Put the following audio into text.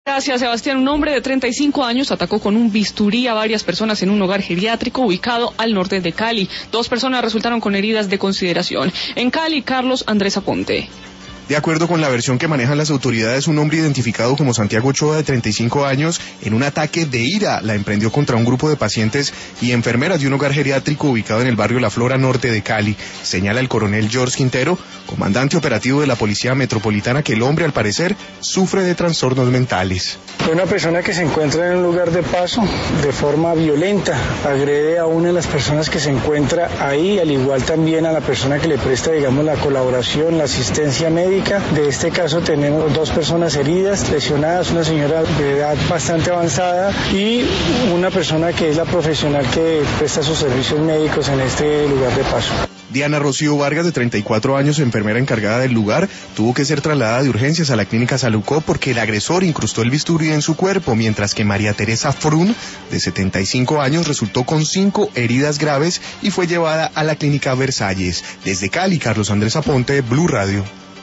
Gracias, Sebastián. Un hombre de 35 años atacó con un bisturí a varias personas en un hogar geriátrico ubicado al norte de Cali. 2 personas resultaron con heridas de consideración. En Cali, Carlos Andrés Aponte. De acuerdo con la versión que manejan las autoridades, un hombre identificado como Santiago Ochoa, de 35 años, en un ataque de ira la emprendió contra un grupo de pacientes y enfermeras de un hogar geriátrico ubicado en el barrio La Flora Norte de Cali. Señala el coronel George Quintero, comandante operativo de la Policía Metropolitana, que el hombre, al parecer, sufre de trastornos mentales. Una persona que se encuentra en un lugar de paso de forma violenta agrede a una de las personas que se encuentra ahí, al igual también a la persona que le presta, digamos, la colaboración, la asistencia médica. De este caso tenemos 2 personas heridas, lesionadas, una señora de edad bastante avanzada y una persona que es la profesional que presta sus servicios médicos en este lugar de paso. Diana Rocío Vargas, de 34 años, enfermera encargada del lugar, tuvo que ser trasladada de urgencias a la clínica Salucó porque el agresor incrustó el bisturí en su cuerpo, mientras que María Teresa Frun, de 75 años, resultó con 5 heridas graves y fue llevada a la clínica Versalles. Desde Cali, Carlos Andrés Aponte, Blue Radio.